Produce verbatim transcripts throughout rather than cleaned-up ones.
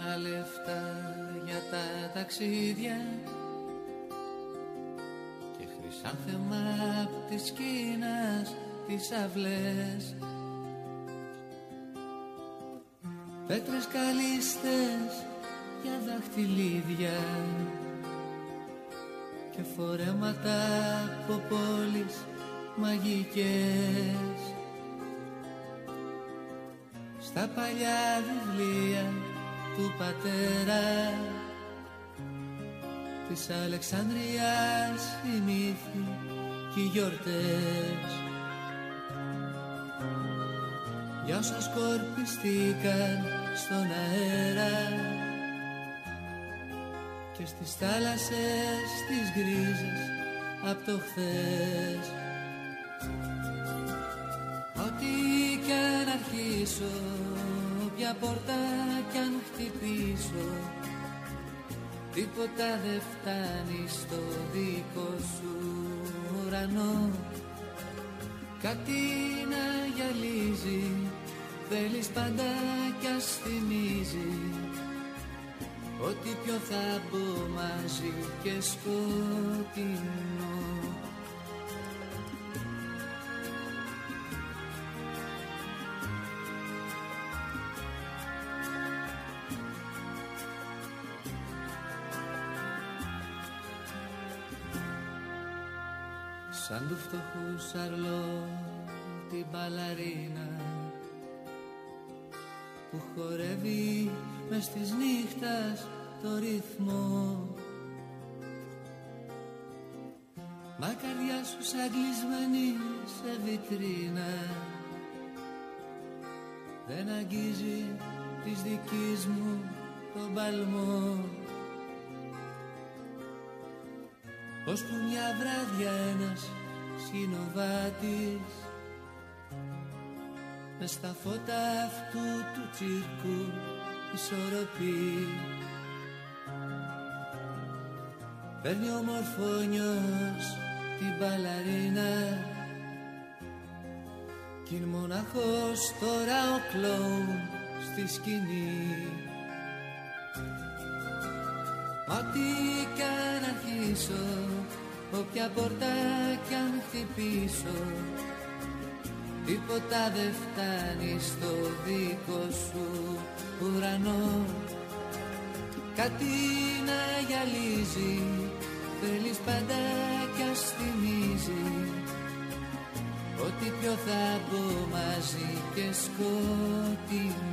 λεφτά για τα ταξίδια και χρυσάνθεμα απ' της Κίνας τις αυλές, πέτρες καλύστες για δαχτυλίδια και φορέματα από πόλεις μαγικές. Στα παλιά βιβλία του πατέρα της Αλεξανδρίας οι μύθοι και οι γιορτές, για όσα σκορπιστήκαν στον αέρα και στις θάλασσες τις γκρίζες απ' το χθες. Ό,τι κι αν αρχίσω, όποια πόρτα κι αν χτυπήσω, τίποτα δεν φτάνει στο δικό σου ουρανό. Κάτι να γυαλίζει, θέλεις πάντα κι ας θυμίζει ότι πιο θα μπω μαζί και σκοτεινό. Σαν του φτωχού Σαρλό την μπαλαρίνα που χορεύει μες της νύχτας το ρυθμό, μα καρδιά σου σαν κλεισμένη σε βιτρίνα δεν αγγίζει της δικής μου τον παλμό. Ώσπου μια βράδια ένας συνοβάτης μες στα φώτα αυτού του τσίρκου ισορροπεί, παίρνει ομορφόνιος την μπαλαρίνα κι είναι μοναχός τώρα ο κλόουν στη σκηνή. Ό,τι κι αν αρχίσω, όποια πόρτα κι αν χτυπήσω, τίποτα δεν φτάνει στο δικό σου ουρανό. Κάτι να γυαλίζει, θέλεις πάντα κι ας θυμίζει ότι πιο θα μπω μαζί και σκοτεινό.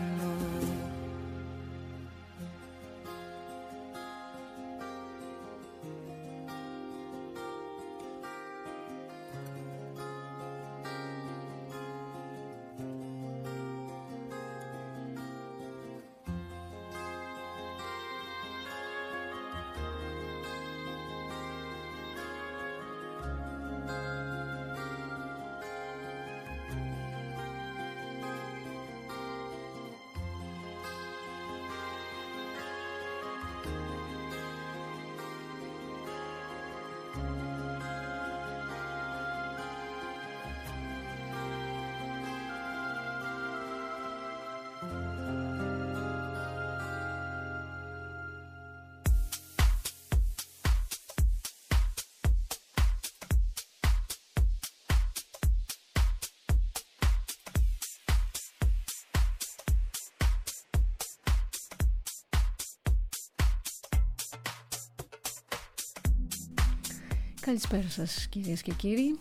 Καλησπέρα σας κυρίες και κύριοι.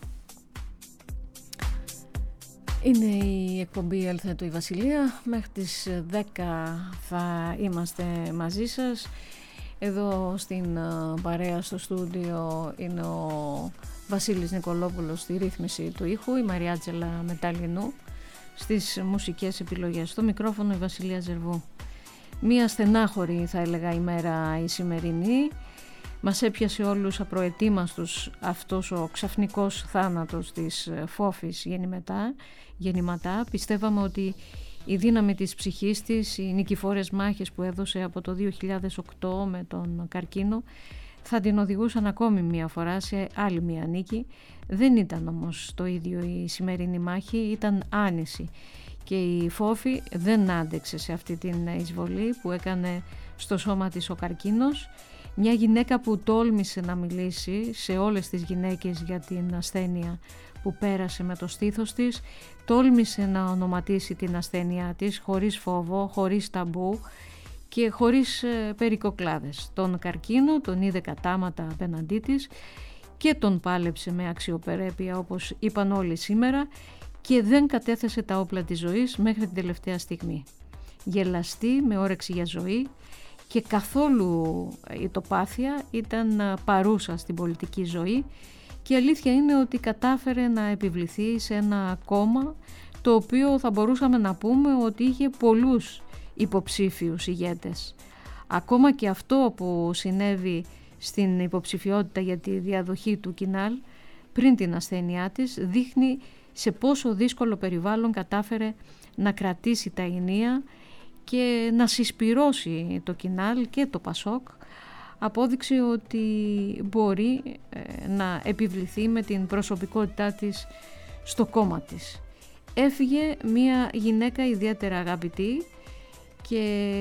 Είναι η εκπομπή Ελθέτω η Βασιλεία. Μέχρι τις δέκα θα είμαστε μαζί σας. Εδώ στην παρέα στο στούντιο είναι ο Βασίλης Νικολόπουλος στη ρύθμιση του ήχου, η Μαριάτζελα Μεταλλινού στις μουσικές επιλογές. Στο μικρόφωνο η Βασιλεία Ζερβού. Μία στενάχωρη θα έλεγα ημέρα η σημερινή. Μας έπιασε όλους απροετοίμαστους αυτός ο ξαφνικός θάνατος της Φόφης γεννηματά, γεννηματά. Πιστεύαμε ότι η δύναμη της ψυχής της, οι νικηφόρες μάχες που έδωσε από το δύο χιλιάδες οκτώ με τον καρκίνο θα την οδηγούσαν ακόμη μία φορά σε άλλη μία νίκη. Δεν ήταν όμως το ίδιο η σημερινή μάχη, ήταν άνηση. και η Φόφη δεν άντεξε σε αυτή την εισβολή που έκανε στο σώμα της ο καρκίνος. Μια γυναίκα που τόλμησε να μιλήσει σε όλες τις γυναίκες για την ασθένεια που πέρασε με το στήθος της, τόλμησε να ονοματίσει την ασθένειά της χωρίς φόβο, χωρίς ταμπού και χωρίς ε, περικοκλάδες. Τον καρκίνο τον είδε κατάματα απέναντί της και τον πάλεψε με αξιοπρέπεια, όπως είπαν όλοι σήμερα, και δεν κατέθεσε τα όπλα της ζωής μέχρι την τελευταία στιγμή. Γελαστή, με όρεξη για ζωή, και καθόλου η τοπάθεια, ήταν παρούσα στην πολιτική ζωή, και η αλήθεια είναι ότι κατάφερε να επιβληθεί σε ένα κόμμα το οποίο θα μπορούσαμε να πούμε ότι είχε πολλούς υποψήφιους ηγέτες. Ακόμα και αυτό που συνέβη στην υποψηφιότητα για τη διαδοχή του Κινάλ πριν την ασθένειά της δείχνει σε πόσο δύσκολο περιβάλλον κατάφερε να κρατήσει τα ηνία και να συσπυρώσει το Κινάλ και το Πασόκ, απόδειξη ότι μπορεί να επιβληθεί με την προσωπικότητά της στο κόμμα της. Έφυγε μια γυναίκα ιδιαίτερα αγαπητή και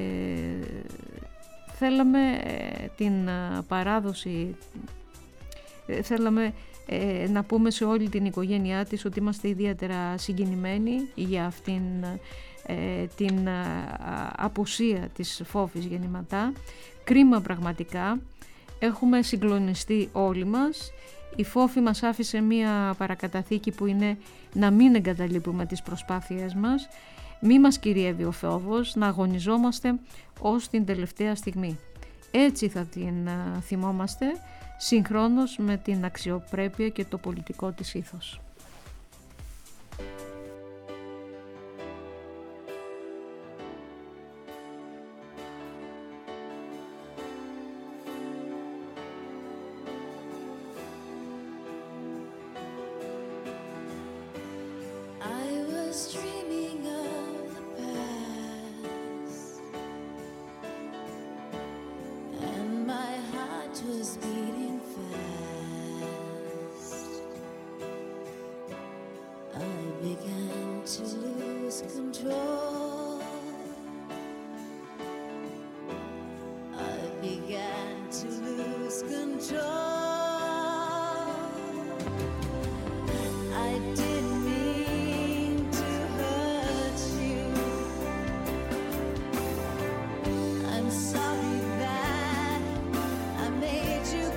θέλαμε την παράδοση, θέλαμε να πούμε σε όλη την οικογένειά της ότι είμαστε ιδιαίτερα συγκινημένοι για αυτήν την απουσία της Φόφης Γεννηματά. Κρίμα πραγματικά, έχουμε συγκλονιστεί όλοι μας. Η Φόφη μας άφησε μία παρακαταθήκη που είναι να μην εγκαταλείπουμε τις προσπάθειές μας, μη μας κυριεύει ο φόβος, να αγωνιζόμαστε ως την τελευταία στιγμή. Έτσι θα την θυμόμαστε, συγχρόνως με την αξιοπρέπεια και το πολιτικό της ήθος. Sorry that I made you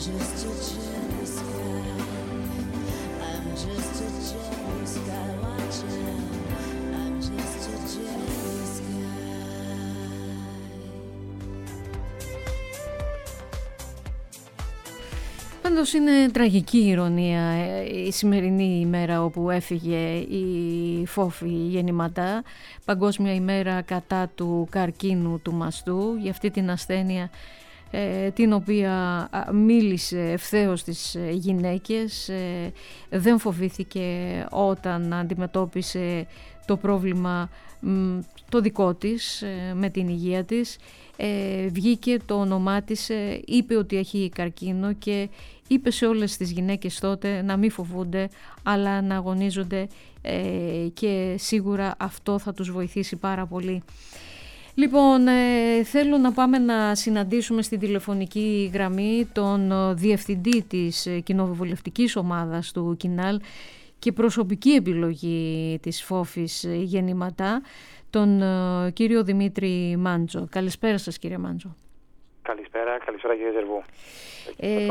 Πάντως είναι τραγική ηρωνία η σημερινή ημέρα όπου έφυγε η Φόφη Γεννηματά, Παγκόσμια ημέρα κατά του καρκίνου του μαστού, για αυτή την ασθένεια ε, την οποία μίλησε ευθέως στις γυναίκες, ε, δεν φοβήθηκε όταν αντιμετώπισε το πρόβλημα το δικό της με την υγεία της, ε, βγήκε, το ονομάτισε, είπε ότι έχει καρκίνο και είπε σε όλες τις γυναίκες τότε να μην φοβούνται αλλά να αγωνίζονται, ε, και σίγουρα αυτό θα τους βοηθήσει πάρα πολύ. Λοιπόν, ε, θέλω να πάμε να συναντήσουμε στην τηλεφωνική γραμμή τον διευθυντή της κοινοβουλευτικής ομάδας του Κινάλ και προσωπική επιλογή της Φόφης Γεννηματά, τον uh, κύριο Δημήτρη Μάντζο. Καλησπέρα σας, κύριε Μάντζο. Καλησπέρα, καλησπέρα κύριε Ζερβού. Ε,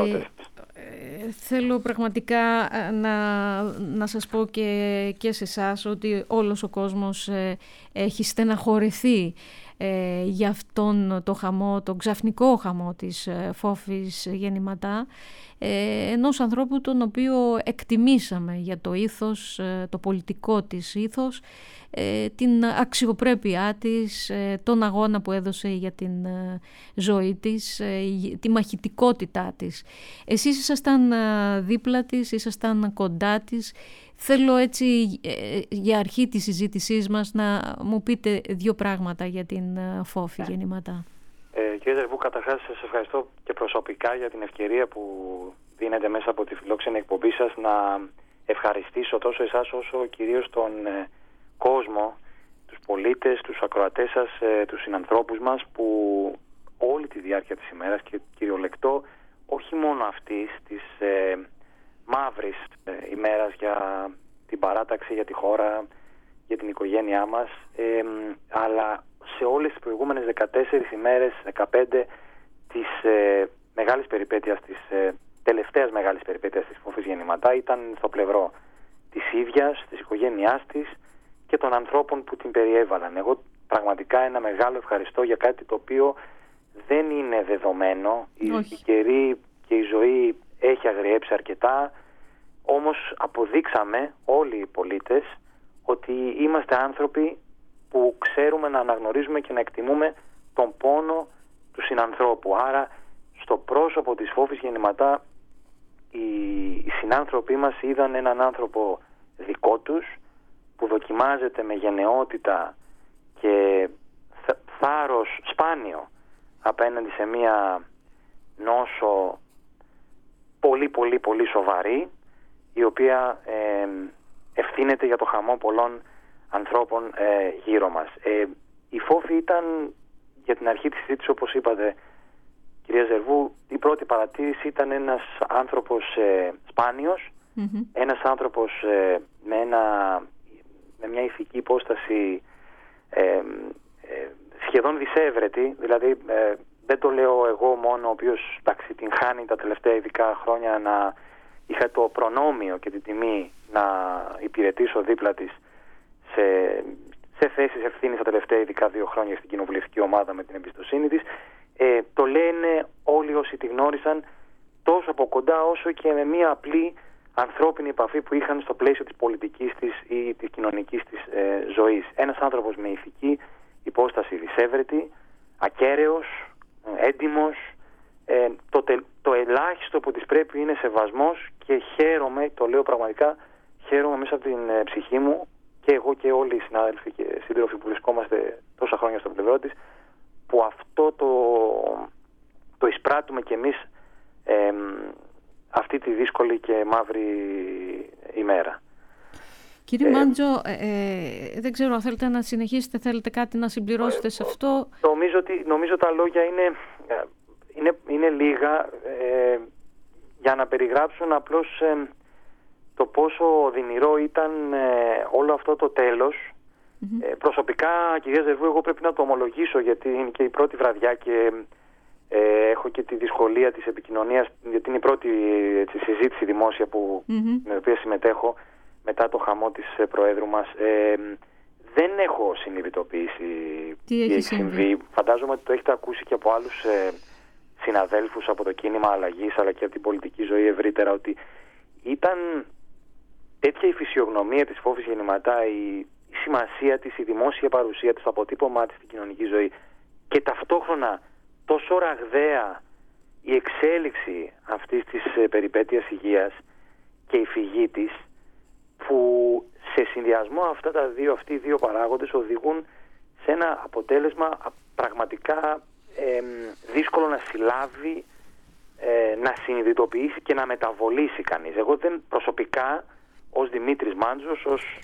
ε, θέλω πραγματικά να, να σας πω και, και σε εσάς ότι όλος ο κόσμος ε, έχει στεναχωρηθεί ε, για αυτόν το χαμό, τον ξαφνικό χαμό της ε, Φόφης Γεννηματά, ε, ενός ανθρώπου τον οποίο εκτιμήσαμε για το ήθος, ε, το πολιτικό της ήθος, ε, την αξιοπρέπειά της, ε, τον αγώνα που έδωσε για την ε, ζωή της, ε, τη μαχητικότητά της. Εσείς ήσασταν ε, δίπλα της, ήσασταν κοντά της. Θέλω έτσι ε, για αρχή της συζήτησής μας να μου πείτε δύο πράγματα για την ε, Φόφη Γεννηματά. Ε, κύριε Ζερβού, καταρχάς σας ευχαριστώ και προσωπικά για την ευκαιρία που δίνετε μέσα από τη φιλόξενη εκπομπή σας να ευχαριστήσω τόσο εσάς όσο κυρίως τον ε, κόσμο, τους πολίτες, τους ακροατές σας, ε, τους συνανθρώπους μας που όλη τη διάρκεια της ημέρας και κυριολεκτό όχι μόνο αυτής της ε, μαύρης ε, ημέρας για την παράταξη, για τη χώρα, για την οικογένειά μας, ε, αλλά σε όλες τις προηγούμενες δεκατέσσερις ημέρες, δεκαπέντε της ε, μεγάλης περιπέτειας, της ε, τελευταίας μεγάλης περιπέτειας της Φόφης Γεννηματά, ήταν στο πλευρό της ίδιας, της οικογένειάς της και των ανθρώπων που την περιέβαλαν. Εγώ πραγματικά ένα μεγάλο ευχαριστώ για κάτι το οποίο δεν είναι δεδομένο. Η, η καιρή και η ζωή έχει αγριέψει αρκετά, όμως αποδείξαμε όλοι οι πολίτες ότι είμαστε άνθρωποι που ξέρουμε να αναγνωρίζουμε και να εκτιμούμε τον πόνο του συνανθρώπου. Άρα στο πρόσωπο της Φόφης Γεννηματά οι, οι συνάνθρωποι μας είδαν έναν άνθρωπο δικό τους που δοκιμάζεται με γενναιότητα και θάρρος σπάνιο απέναντι σε μία νόσο πολύ πολύ πολύ σοβαρή, η οποία ε, ευθύνεται για το χαμό πολλών ανθρώπων ε, γύρω μας. Ε, η Φόφη ήταν, για την αρχή της συζήτησης, όπως είπατε κυρία Ζερβού, η πρώτη παρατήρηση ήταν ένας άνθρωπος ε, σπάνιος, mm-hmm. ένας άνθρωπος ε, με, ένα, με μια ηθική υπόσταση ε, ε, σχεδόν δισεύρετη, δηλαδή ε, δεν το λέω εγώ μόνο, ο οποίος εντάξει, την χάνει τα τελευταία ειδικά χρόνια, να είχα το προνόμιο και την τιμή να υπηρετήσω δίπλα της σε, σε θέσεις ευθύνης τα τελευταία ειδικά δύο χρόνια στην κοινοβουλευτική ομάδα με την εμπιστοσύνη της. Ε, το λένε όλοι όσοι τη γνώρισαν τόσο από κοντά όσο και με μια απλή ανθρώπινη επαφή που είχαν στο πλαίσιο της πολιτικής της ή της κοινωνικής της ε, ζωής. Ένας άνθρωπος με ηθική υπόσταση δισεύρετη, ακέραιος, έντιμος, ε, το, τε, το ελάχιστο που της πρέπει είναι σεβασμός, και χαίρομαι, το λέω πραγματικά, χαίρομαι μέσα από την ε, ψυχή μου, και εγώ και όλοι οι συνάδελφοι και σύντροφοι που βρισκόμαστε τόσα χρόνια στο πλευρό της, που αυτό το, το εισπράττουμε κι εμείς ε, αυτή τη δύσκολη και μαύρη ημέρα. Κύριε ε, Μάντζο, ε, δεν ξέρω αν θέλετε να συνεχίσετε, θέλετε κάτι να συμπληρώσετε ε, σε αυτό. Νομίζω ότι νομίζω τα λόγια είναι, είναι, είναι λίγα ε, για να περιγράψουν απλώς ε, το πόσο οδυνηρό ήταν ε, όλο αυτό το τέλος. Mm-hmm. Ε, προσωπικά, κυρία Ζερβού, εγώ πρέπει να το ομολογήσω, γιατί είναι και η πρώτη βραδιά και Ε, έχω και τη δυσκολία της επικοινωνίας, γιατί είναι η πρώτη έτσι, συζήτηση δημόσια που, mm-hmm. με την οποία συμμετέχω μετά το χαμό της ε, Προέδρου μας. Ε, δεν έχω συνειδητοποιήσει τι έχει συμβεί. συμβεί. Φαντάζομαι ότι το έχετε ακούσει και από άλλους ε, συναδέλφους από το κίνημα αλλαγής, αλλά και από την πολιτική ζωή ευρύτερα, ότι ήταν τέτοια η φυσιογνωμία της Φόβης Γεννηματά, η, η σημασία της, η δημόσια παρουσία της, το αποτύπωμά της στην κοινωνική ζωή, και ταυτόχρονα τόσο ραγδαία η εξέλιξη αυτής της ε, περιπέτειας υγείας και η φυγή της, που σε συνδυασμό αυτά τα δύο, αυτοί οι δύο παράγοντες οδηγούν σε ένα αποτέλεσμα πραγματικά ε, δύσκολο να συλλάβει, ε, να συνειδητοποιήσει και να μεταβολήσει κανείς. Εγώ δεν προσωπικά, ως Δημήτρης Μάντζος, ως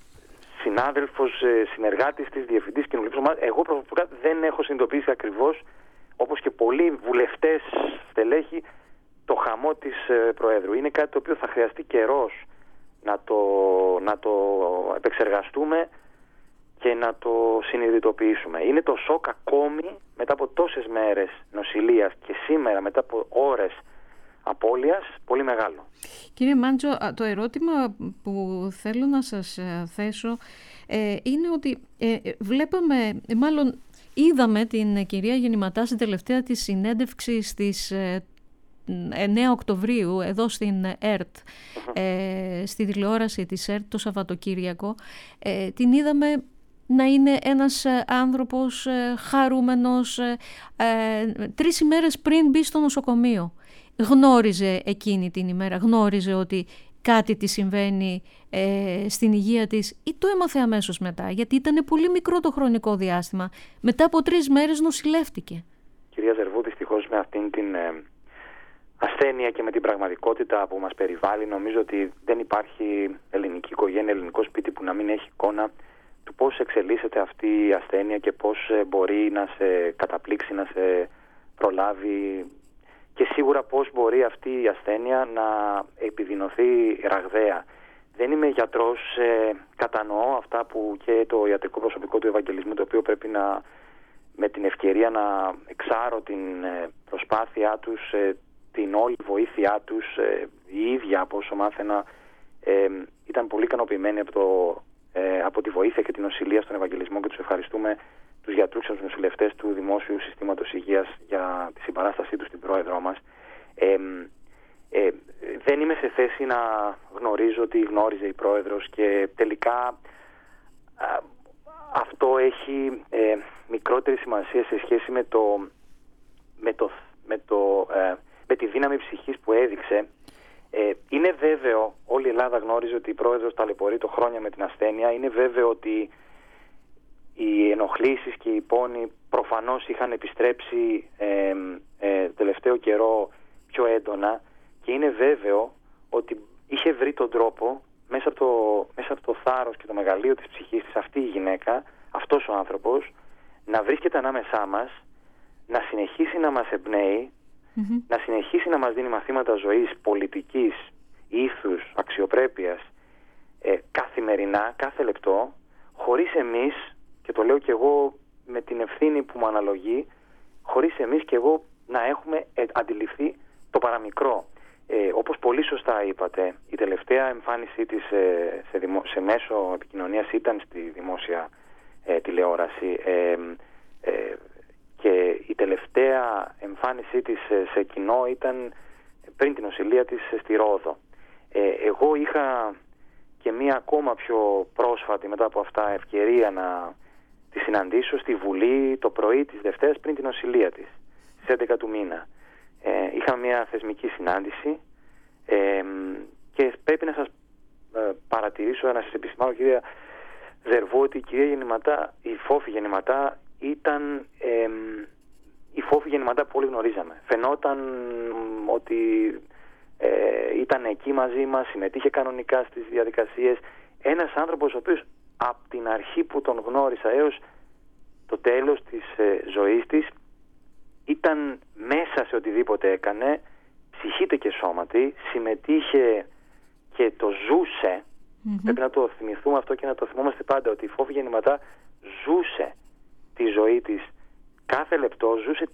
συνάδελφος, ε, συνεργάτης της, διευθυντής κοινωνικής ομάδας, εγώ προσωπικά δεν έχω συνειδητοποιήσει ακριβώς, όπως και πολλοί βουλευτές, στελέχη, το χαμό της ε, Προέδρου. Είναι κάτι το οποίο θα χρειαστεί καιρός να το, να το επεξεργαστούμε και να το συνειδητοποιήσουμε. Είναι το σοκ ακόμη μετά από τόσες μέρες νοσηλείας και σήμερα μετά από ώρες απώλειας πολύ μεγάλο. Κύριε Μάντζο, το ερώτημα που θέλω να σας θέσω ε, είναι ότι ε, βλέπαμε, μάλλον είδαμε την κυρία Γεννηματά στην τελευταία της συνέντευξη στις ε, εννέα Οκτωβρίου εδώ στην ΕΡΤ, ε, στη τηλεόραση της ΕΡΤ το Σαββατοκύριακο. Ε, την είδαμε να είναι ένας άνθρωπος ε, χαρούμενος ε, ε, τρεις ημέρες πριν μπει στο νοσοκομείο. Γνώριζε εκείνη την ημέρα, γνώριζε ότι κάτι τη συμβαίνει ε, στην υγεία της, ή το έμαθε αμέσως μετά, γιατί ήταν πολύ μικρό το χρονικό διάστημα. Μετά από τρεις μέρες νοσηλεύτηκε. Κυρία Ζερβού, δυστυχώς με αυτήν την ε, ασθένεια και με την πραγματικότητα που μας περιβάλλει, νομίζω ότι δεν υπάρχει ελληνική οικογένεια, ελληνικό σπίτι που να μην έχει εικόνα του πώς εξελίσσεται αυτή η ασθένεια και πώς ε, μπορεί να σε καταπλήξει, να σε προλάβει, και σίγουρα πώς μπορεί αυτή η ασθένεια να επιδεινωθεί ραγδαία. Δεν είμαι γιατρός, ε, κατανοώ αυτά που και το ιατρικό προσωπικό του Ευαγγελισμού, το οποίο πρέπει να, με την ευκαιρία να εξάρω την ε, προσπάθειά τους, ε, την όλη βοήθειά τους, ε, η ίδια από όσο μάθαινα, ε, ήταν πολύ ικανοποιημένοι από, το, ε, από τη βοήθεια και την νοσηλεία στον Ευαγγελισμό, και τους ευχαριστούμε τους γιατρούς και τους νοσηλευτές του Δημόσιου Συστήματος Υγείας για τη συμπαράστασή τους στην Πρόεδρό μας. Ε, ε, δεν είμαι σε θέση να γνωρίζω τι γνώριζε η Πρόεδρος, και τελικά α, αυτό έχει ε, μικρότερη σημασία σε σχέση με, το, με, το, με, το, ε, με τη δύναμη ψυχής που έδειξε. Ε, είναι βέβαιο, όλη η Ελλάδα γνώριζε ότι η Πρόεδρος ταλαιπωρεί το χρόνια με την ασθένεια. Είναι βέβαιο ότι οι ενοχλήσεις και οι πόνοι προφανώς είχαν επιστρέψει ε, ε, τελευταίο καιρό πιο έντονα, και είναι βέβαιο ότι είχε βρει τον τρόπο μέσα από το, μέσα από το θάρρος και το μεγαλείο της ψυχής της αυτή η γυναίκα, αυτός ο άνθρωπος, να βρίσκεται ανάμεσά μας, να συνεχίσει να μας εμπνέει, mm-hmm. να συνεχίσει να μας δίνει μαθήματα ζωής, πολιτικής, ήθους, αξιοπρέπειας, ε, καθημερινά, κάθε λεπτό, χωρίς εμείς, και το λέω και εγώ με την ευθύνη που μου αναλογεί, χωρίς εμείς και εγώ να έχουμε αντιληφθεί το παραμικρό. Ε, όπως πολύ σωστά είπατε, η τελευταία εμφάνισή της ε, σε, δημο, σε μέσο επικοινωνίας ήταν στη δημόσια ε, τηλεόραση, ε, ε, και η τελευταία εμφάνισή της ε, σε κοινό ήταν πριν την νοσηλεία της ε, στη Ρόδο. Ε, εγώ είχα και μία ακόμα πιο πρόσφατη μετά από αυτά ευκαιρία να τη συναντήσω στη Βουλή το πρωί της Δευτέρας πριν την νοσηλεία της, στις έντεκα του μήνα. Ε, είχαμε μια θεσμική συνάντηση, ε, και πρέπει να σας ε, παρατηρήσω, να σας επισημάνω, κυρία Ζερβού, ότι η κυρία Γεννηματά, η Φόφη Γεννηματά ήταν ε, η Φόφη Γεννηματά που όλοι γνωρίζαμε. Φαινόταν ότι ε, ήταν εκεί μαζί μας, συμμετείχε κανονικά στις διαδικασίες. Ένας άνθρωπος ο οποίος από την αρχή που τον γνώρισα έως το τέλος της ε, ζωής της ήταν μέσα σε οτιδήποτε έκανε, ψυχήτε και σώματι, συμμετείχε και το ζούσε. Mm-hmm. Πρέπει να το θυμηθούμε αυτό και να το θυμόμαστε πάντα, ότι η Φόφη Γεννηματά ζούσε τη ζωή της κάθε λεπτό, ζούσε την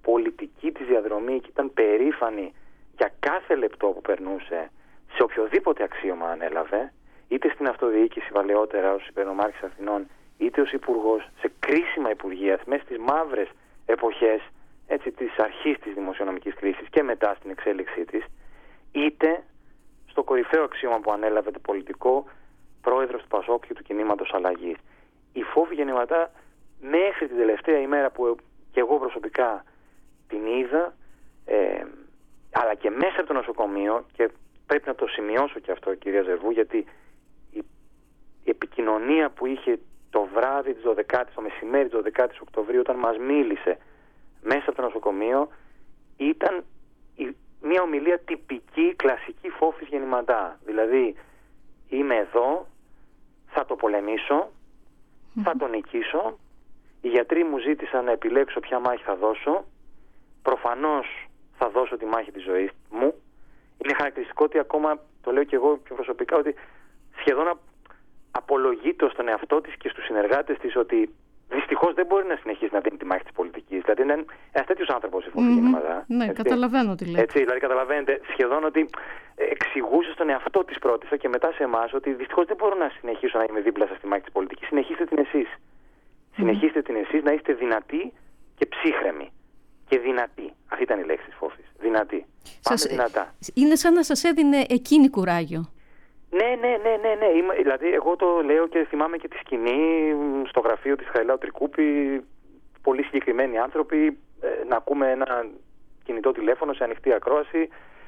πολιτική της διαδρομή και ήταν περήφανη για κάθε λεπτό που περνούσε σε οποιοδήποτε αξίωμα ανέλαβε, είτε στην αυτοδιοίκηση παλαιότερα ως υπερνομάρχης Αθηνών, είτε ως υπουργός σε κρίσιμα υπουργεία, μέσα στις μαύρες εποχές, έτσι, της αρχής της δημοσιονομικής κρίσης και μετά στην εξέλιξή της, είτε στο κορυφαίο αξίωμα που ανέλαβε το πολιτικό, πρόεδρος του Πασόκ και του κινήματος αλλαγής. Η Φόβη Γεννηματά μέχρι την τελευταία ημέρα που και εγώ προσωπικά την είδα, ε, αλλά και μέσα από το νοσοκομείο, και πρέπει να το σημειώσω και αυτό, κυρία Ζερβού, γιατί η, η επικοινωνία που είχε το βράδυ της δωδεκάτης, το μεσημέρι της δωδεκάτης Οκτωβρίου, όταν μας μίλησε μέσα από το νοσοκομείο, ήταν η, μια ομιλία τυπική, κλασική Φόβης Γεννηματά. Δηλαδή, είμαι εδώ, θα το πολεμήσω, θα το νικήσω, οι γιατροί μου ζήτησαν να επιλέξω ποια μάχη θα δώσω, προφανώς θα δώσω τη μάχη της ζωής μου. Είναι χαρακτηριστικό ότι ακόμα, το λέω και εγώ πιο προσωπικά, ότι σχεδόν απολογείται στον εαυτό της και στους συνεργάτες της ότι δυστυχώς δεν μπορεί να συνεχίσει να δίνει τη μάχη της πολιτικής. Δηλαδή είναι ένας τέτοιος άνθρωπος η Φόβη mm-hmm. Γεννηματά. Ναι, έτσι. Καταλαβαίνω τι λέτε. Έτσι, δηλαδή καταλαβαίνετε σχεδόν ότι εξηγούσε στον εαυτό της πρώτα και μετά σε εμάς ότι δυστυχώς δεν μπορώ να συνεχίσω να είμαι δίπλα σας στη μάχη της πολιτικής. Συνεχίστε την εσείς. Mm-hmm. Συνεχίστε την εσείς να είστε δυνατοί και ψύχρεμοι. Και δυνατοί. Αυτή ήταν η λέξη της Φόβης. Δυνατοί. Σας... Πάμε δυνατά. Είναι σαν να σας έδινε εκείνη κουράγιο. Ναι, ναι, ναι, ναι, ναι. Είμαι, δηλαδή εγώ το λέω και θυμάμαι και τη σκηνή στο γραφείο της Χαριλάου Τρικούπη, πολύ συγκεκριμένοι άνθρωποι, ε, να ακούμε ένα κινητό τηλέφωνο σε ανοιχτή ακρόαση,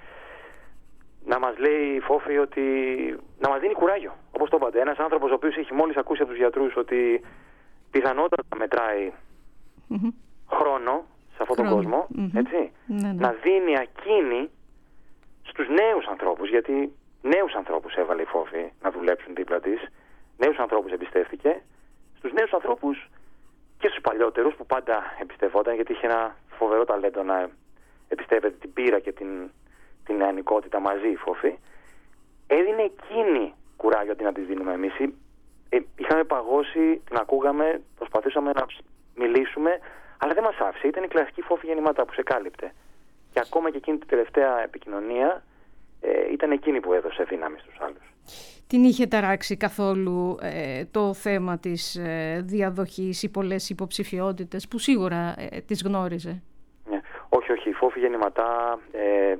να μας λέει η Φόφη ότι να μας δίνει κουράγιο, όπως το είπατε. Ένας άνθρωπος ο οποίος έχει μόλις ακούσει από τους γιατρούς ότι πιθανότατα μετράει mm-hmm. χρόνο σε αυτόν τον κόσμο, mm-hmm. έτσι, ναι, ναι. να δίνει ακίνη στους νέους ανθρώπους, γιατί νέους ανθρώπους έβαλε η Φόφη να δουλέψουν δίπλα της, νέους ανθρώπους εμπιστεύτηκε, στους νέους ανθρώπους και στους παλιότερους που πάντα εμπιστευόταν, γιατί είχε ένα φοβερό ταλέντο να εμπιστεύεται την πείρα και την, την νεανικότητα μαζί η Φόφη. Έδινε εκείνη κουράγιο αντί να της δίνουμε εμείς. Ε, είχαμε παγώσει, την ακούγαμε, προσπαθήσαμε να μιλήσουμε, αλλά δεν μας άφησε. Ήταν η κλασική Φόφη Γεννηματά που σε κάλυπτε. Και ακόμα και εκείνη την τελευταία επικοινωνία ε, ήταν εκείνη που έδωσε δύναμη στους άλλους. Την είχε ταράξει καθόλου ε, το θέμα της ε, διαδοχής ή πολλές υποψηφιότητες που σίγουρα ε, τις γνώριζε? Ναι. Όχι, όχι. Η Φόφη Γεννηματά ε,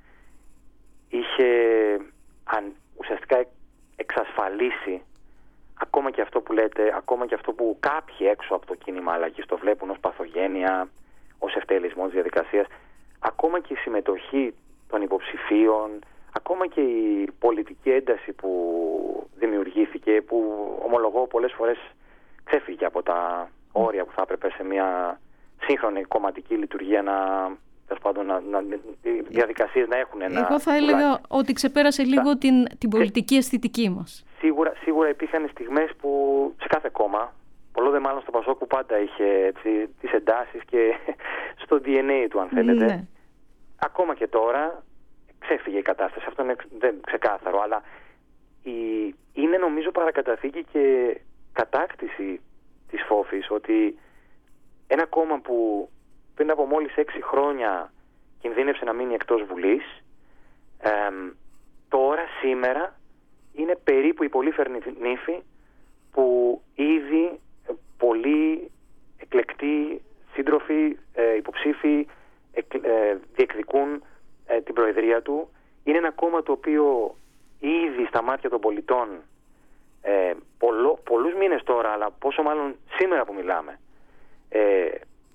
είχε αν, ουσιαστικά εξασφαλίσει ακόμα και αυτό που λέτε, ακόμα και αυτό που κάποιοι έξω από το κίνημα αλλαγής το βλέπουν ως παθογένεια, ως ευτελισμό της διαδικασίας, ακόμα και η συμμετοχή των υποψηφίων, ακόμα και η πολιτική ένταση που δημιουργήθηκε, που ομολογώ πολλές φορές ξέφυγε από τα όρια που θα έπρεπε σε μια σύγχρονη κομματική λειτουργία να, πάντων, να, να οι διαδικασίες να έχουν ένα... Εγώ θα έλεγα πουλάκι. Ότι ξεπέρασε λίγο την, την πολιτική αισθητική μας. Σίγουρα, σίγουρα υπήρχαν στιγμές που σε κάθε κόμμα, πολλό δε μάλλον στο Πασόκ που πάντα είχε έτσι, τις εντάσεις και στο ντι εν έι του αν θέλετε. Ναι. Ακόμα και τώρα ξέφυγε η κατάσταση, αυτό είναι δεν ξεκάθαρο, αλλά η, είναι νομίζω παρακαταθήκη και κατάκτηση της Φόφης ότι ένα κόμμα που πριν από μόλις έξι χρόνια κινδύνευσε να μείνει εκτός Βουλής, ε, τώρα σήμερα είναι περίπου η πολύφερνη νύφη που ήδη πολλοί εκλεκτοί σύντροφοι, ε, υποψήφοι εκ, ε, διεκδικούν ε, την προεδρία του. Είναι ένα κόμμα το οποίο ήδη στα μάτια των πολιτών ε, πολλο, πολλούς μήνες τώρα, αλλά πόσο μάλλον σήμερα που μιλάμε, ε,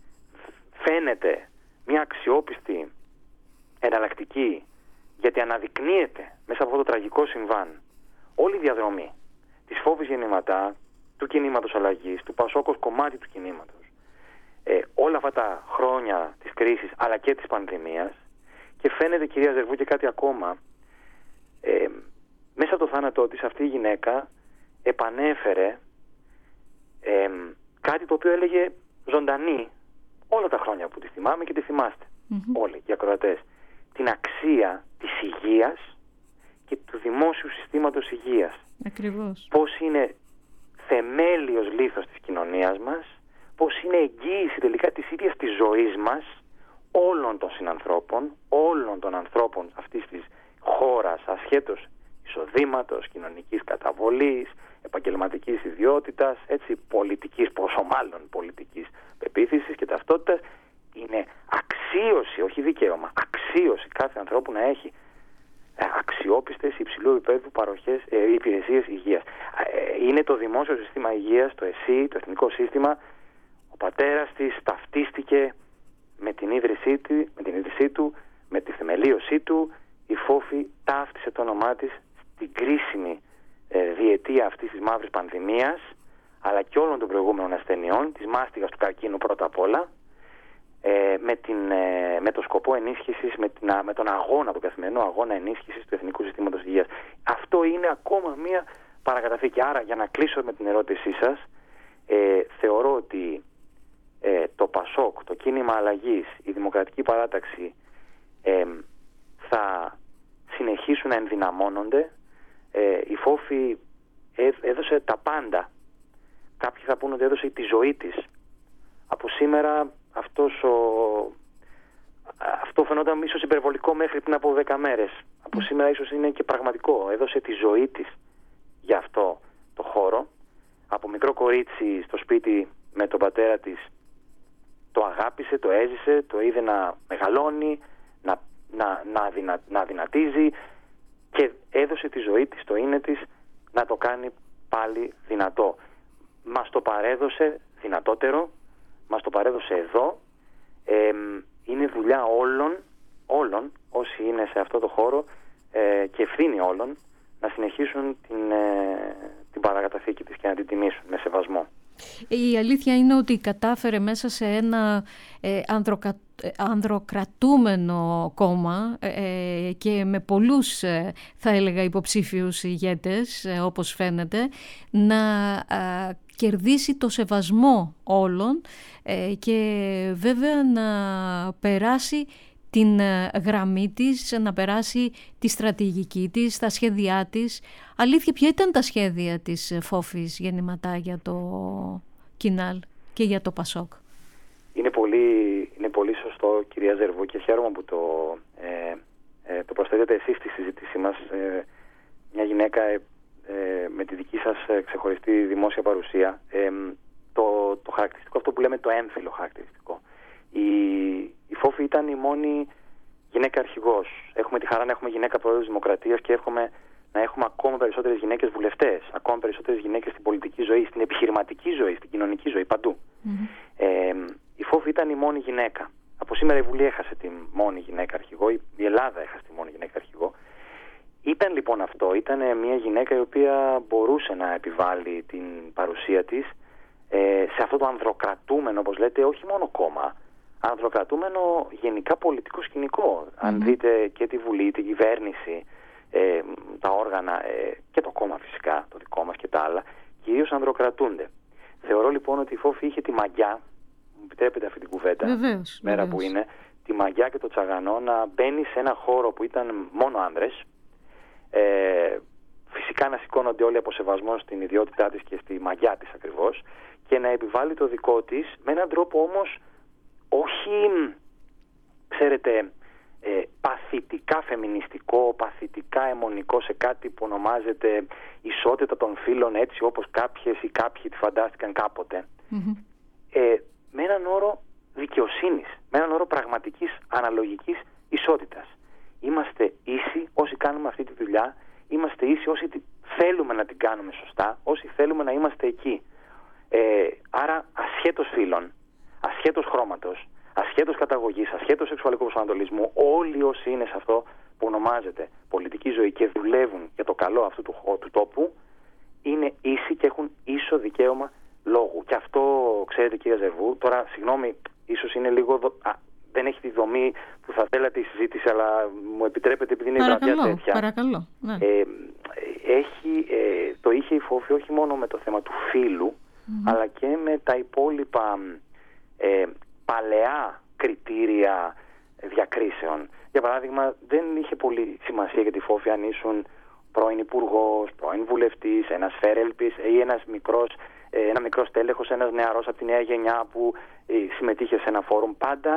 φαίνεται μια αξιόπιστη εναλλακτική, γιατί αναδεικνύεται μέσα από αυτό το τραγικό συμβάν όλη η διαδρομή της Φόβης Γεννηματά, του κινήματος αλλαγής, του Πασόκ ως κομμάτι του κινήματος, ε, όλα αυτά τα χρόνια της κρίσης αλλά και της πανδημίας. Και φαίνεται, κυρία Ζερβού, και κάτι ακόμα, ε, μέσα από το θάνατό της αυτή η γυναίκα επανέφερε ε, κάτι το οποίο έλεγε ζωντανή όλα τα χρόνια που τη θυμάμαι και τη θυμάστε mm-hmm. όλοι οι ακροατές, την αξία της υγείας και του δημόσιου συστήματος υγείας. Ακριβώς. Πώς είναι θεμέλιος λίθος της κοινωνίας μας, πώς είναι εγγύηση τελικά της ίδιας της ζωής μας, όλων των συνανθρώπων, όλων των ανθρώπων αυτής της χώρας, ασχέτως εισοδήματος, κοινωνικής καταβολής, επαγγελματικής ιδιότητας, έτσι, πολιτικής, πόσο μάλλον πολιτικής πεποίθησης και ταυτότητας, είναι αξίωση, όχι δικαίωμα, αξίωση κάθε ανθρώπου να έχει αξιόπιστες υψηλού επίπεδου παροχές, ε, υπηρεσίες υγείας. Ε, είναι το δημόσιο σύστημα υγείας, το ΕΣΥ, το εθνικό σύστημα. Ο πατέρας της ταυτίστηκε με την ίδρυσή του, με την ίδρυσή του, με τη θεμελίωσή του. Η Φόφη ταύτισε το όνομά της στην κρίσιμη ε, διετία αυτής της μαύρης πανδημίας, αλλά και όλων των προηγούμενων ασθενειών, της μάστιγας του καρκίνου πρώτα απ' όλα, ε, με, την, ε, με το σκοπό ενίσχυσης, με, την, με τον αγώνα, τον καθημερινό αγώνα ενίσχυσης του Εθνικού Συστήματος Υγείας. Αυτό είναι ακόμα μία παρακαταθήκη. Άρα, για να κλείσω με την ερώτησή σας, ε, θεωρώ ότι ε, το ΠΑΣΟΚ, το κίνημα αλλαγής, η Δημοκρατική Παράταξη ε, θα συνεχίσουν να ενδυναμώνονται. Ε, η Φόφη ε, έδωσε τα πάντα. Κάποιοι θα πούνε ότι έδωσε τη ζωή της. Από σήμερα αυτός ο... αυτό φαινόταν ίσως υπερβολικό μέχρι πριν από δέκα μέρες. Από σήμερα ίσως είναι και πραγματικό. Έδωσε τη ζωή της για αυτό το χώρο. Από μικρό κορίτσι στο σπίτι με τον πατέρα της το αγάπησε, το έζησε, το είδε να μεγαλώνει, να, να, να, δυνα, να δυνατίζει και έδωσε τη ζωή της, το είναι της, να το κάνει πάλι δυνατό. Μας το παρέδωσε δυνατότερο, μας το παρέδωσε εδώ. Ε, είναι δουλειά όλων, όλων όσοι είναι σε αυτό το χώρο ε, και ευθύνη όλων να συνεχίσουν την, ε, την παρακαταθήκη της και να την τιμήσουν με σεβασμό. Η αλήθεια είναι ότι κατάφερε μέσα σε ένα ε, ανδροκα... ανδροκρατούμενο κόμμα ε, και με πολλούς ε, θα έλεγα υποψήφιους ηγέτες ε, όπως φαίνεται να ε, κερδίσει το σεβασμό όλων ε, και βέβαια να περάσει την γραμμή της, να περάσει τη στρατηγική της, τα σχέδιά της. Αλήθεια, ποια ήταν τα σχέδια της Φόφης γεννηματά για το Κινάλ και για το ΠΑΣΟΚ? Είναι πολύ, είναι πολύ σωστό, κυρία Ζερβού, και χαίρομαι που το, ε, ε, το προσθέτετε εσείς στη συζήτησή μας. Ε, μια γυναίκα ε, ε, με τη δική σας ξεχωριστή δημόσια παρουσία. Ε, το, το χαρακτηριστικό, αυτό που λέμε το έμφυλο χαρακτηριστικό. Η, η Φόφη ήταν η μόνη γυναίκα αρχηγός. Έχουμε τη χαρά να έχουμε γυναίκα πρόεδρος της Δημοκρατίας και έχουμε να έχουμε ακόμα περισσότερες γυναίκες βουλευτές, ακόμα περισσότερες γυναίκες στην πολιτική ζωή, στην επιχειρηματική ζωή, στην κοινωνική ζωή, παντού. Mm-hmm. Ε, η Φόφη ήταν η μόνη γυναίκα. Από σήμερα η Βουλή έχασε τη μόνη γυναίκα αρχηγό, η Ελλάδα έχασε τη μόνη γυναίκα αρχηγό. Ήταν λοιπόν αυτό, ήταν μια γυναίκα η οποία μπορούσε να επιβάλλει την παρουσία της ε, σε αυτό το ανδροκρατούμενο, όπως λέτε, όχι μόνο κόμμα, ανδροκρατούμενο γενικά πολιτικό σκηνικό. Mm-hmm. Αν δείτε και τη Βουλή, την κυβέρνηση, ε, τα όργανα ε, και το κόμμα φυσικά, το δικό μας και τα άλλα, κυρίως ανδροκρατούνται. Θεωρώ λοιπόν ότι η Φόφη είχε τη μαγιά, μου επιτρέπετε αυτή την κουβέντα, βεβαίως, μέρα βεβαίως. που είναι, τη μαγιά και το τσαγανό να μπαίνει σε ένα χώρο που ήταν μόνο άνδρες. Ε, φυσικά να σηκώνονται όλοι από σεβασμό στην ιδιότητά της και στη μαγιά της ακριβώς και να επιβάλλει το δικό της με έναν τρόπο όμως όχι, ξέρετε, ε, παθητικά φεμινιστικό, παθητικά αιμονικό σε κάτι που ονομάζεται ισότητα των φύλων, έτσι όπως κάποιες ή κάποιοι τη φαντάστηκαν κάποτε. Mm-hmm. Ε, με έναν όρο δικαιοσύνης, με έναν όρο πραγματικής αναλογικής ισότητας. Είμαστε ίσοι όσοι κάνουμε αυτή τη δουλειά, είμαστε ίσοι όσοι θέλουμε να την κάνουμε σωστά, όσοι θέλουμε να είμαστε εκεί. Ε, άρα ασχέτως φύλων, ασχέτως χρώματος, ασχέτως καταγωγής, ασχέτως σεξουαλικού προσανατολισμού, όλοι όσοι είναι σε αυτό που ονομάζεται πολιτική ζωή και δουλεύουν για το καλό αυτού του, του τόπου, είναι ίσοι και έχουν ίσο δικαίωμα λόγου. Και αυτό, ξέρετε κύριε Ζερβού, τώρα συγγνώμη, ίσως είναι λίγο... Δο... Α, δεν έχει τη δομή που θα θέλατε η συζήτηση, αλλά μου επιτρέπετε επειδή είναι βραδιά τέτοια. Παρακαλώ, ναι. Ε, έχει, ε, το είχε η Φόφη όχι μόνο με το θέμα του φύλου, mm-hmm. αλλά και με τα υπόλοιπα ε, παλαιά κριτήρια διακρίσεων. Για παράδειγμα, δεν είχε πολύ σημασία για τη Φόφη αν ήσουν πρώην υπουργός, πρώην βουλευτής, ένας φέρελπης ή ένας μικρός, ένα μικρός τέλεχος, ένας νεαρός από τη νέα γενιά που συμμετείχε σε ένα φόρουμ. Πάντα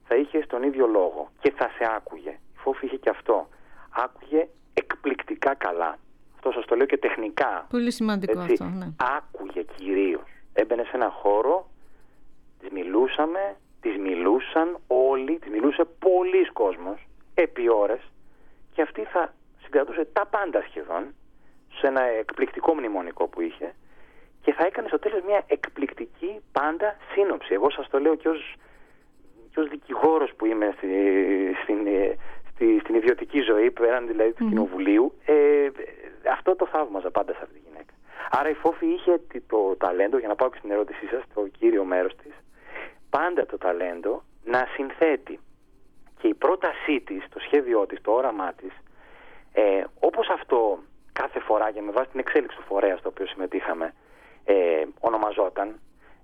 θα είχε τον ίδιο λόγο και θα σε άκουγε. Η Φόφη είχε και αυτό. Άκουγε εκπληκτικά καλά. Αυτό σας το λέω και τεχνικά. Πολύ σημαντικό έτσι. αυτό, ναι. Άκουγε κυρίως. Έμπαινε σε ένα χώρο, τις μιλούσαμε, τις μιλούσαν όλοι, τις μιλούσε πολλής κόσμος, επί ώρες, και αυτή θα συγκρατούσε τα πάντα σχεδόν, σε ένα εκπληκτικό μνημονικό που είχε, και θα έκανε στο τέλος μια εκπληκτική πάντα σύνοψη. Εγώ σας το λέω και ως, και ως δικηγόρος που είμαι στη, στην, στη, στην ιδιωτική ζωή, πέραν δηλαδή του mm. κοινοβουλίου, ε, αυτό το θαύμαζα πάντα σε αυτή τη γυναίκα. Άρα η Φόφη είχε το ταλέντο, για να πάω και στην ερώτησή σας, το κύριο μέρος της, πάντα το ταλέντο να συνθέτει. Και η πρότασή της, το σχέδιό της, το όραμά της, ε, όπως αυτό κάθε φορά, για με βάση την εξέλιξη του φορέα στο οποίο συμμετείχαμε, ε, ονομαζόταν,